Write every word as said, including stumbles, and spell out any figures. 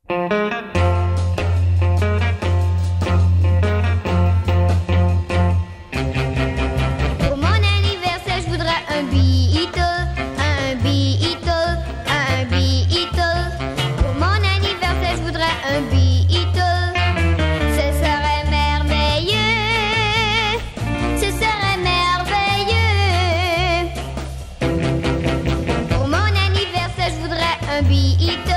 Pour mon anniversaire, je voudrais un Beatle, un Beatle, un Beatle. Pour mon anniversaire, je voudrais un Beatle. Ce serait merveilleux, ce serait merveilleux. Pour mon anniversaire, je voudrais un Beatle.